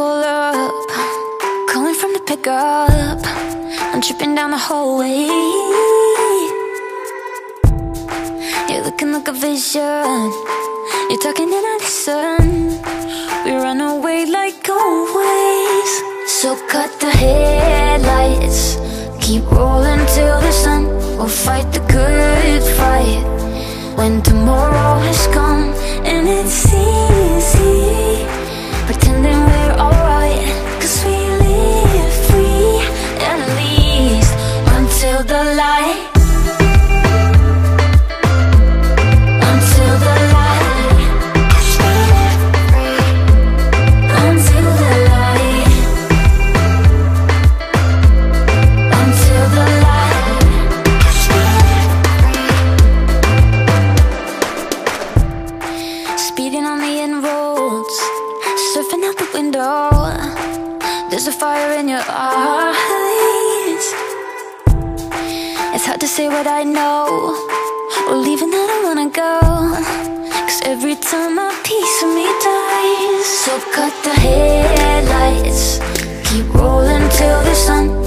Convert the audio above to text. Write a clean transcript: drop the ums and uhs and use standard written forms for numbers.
pull up, calling from the pickup. I'm tripping down the hallway. You're looking like a vision. You're talking and I listen. We run away like always. So cut the headlights, keep rolling till the sun. We'll fight the good fight when tomorrow has come. And it's easy pretending we're alright, 'cause we live free, at least until the light. Until the light. We live free until the light. Until the light. We live free. Speeding on the end roads, surfing out the window. There's a fire in your eyes. It's hard to say what I know, or leaving that I wanna go, 'cause every time a piece of me dies. So cut the headlights, keep rolling till the sun.